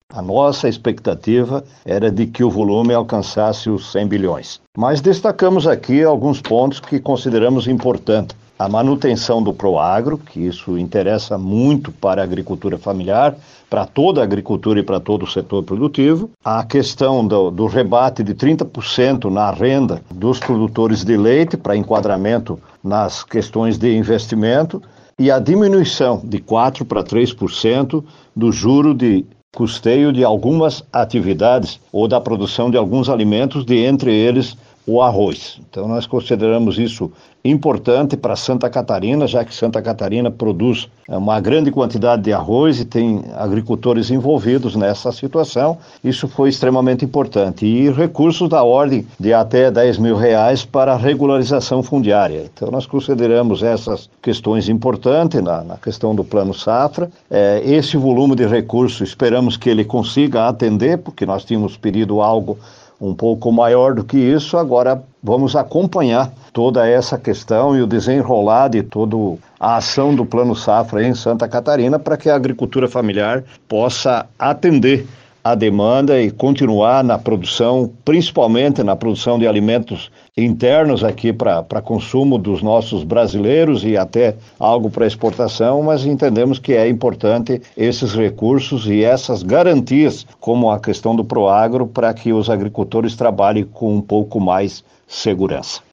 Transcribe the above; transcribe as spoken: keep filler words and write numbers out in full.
A nossa expectativa era de que o volume alcançasse os cem bilhões. Mas destacamos aqui alguns pontos que consideramos importantes. A manutenção do Proagro, que isso interessa muito para a agricultura familiar, para toda a agricultura e para todo o setor produtivo. A questão do, do rebate de trinta por cento na renda dos produtores de leite para enquadramento nas questões de investimento e a diminuição de quatro por cento para três por cento do juro de custeio de algumas atividades ou da produção de alguns alimentos, de entre eles o arroz. Então nós consideramos isso importante para Santa Catarina, já que Santa Catarina produz uma grande quantidade de arroz e tem agricultores envolvidos nessa situação. Isso foi extremamente importante. E recursos da ordem de até dez mil reais para regularização fundiária. Então nós consideramos essas questões importantes na, na questão do Plano Safra. É, esse volume de recursos esperamos que ele consiga atender, porque nós tínhamos pedido algo um pouco maior do que isso. Agora vamos acompanhar toda essa questão e o desenrolar de toda a ação do Plano Safra em Santa Catarina para que a agricultura familiar possa atender a demanda e continuar na produção, principalmente na produção de alimentos internos aqui para consumo dos nossos brasileiros e até algo para exportação, mas entendemos que é importante esses recursos e essas garantias, como a questão do Proagro, para que os agricultores trabalhem com um pouco mais segurança.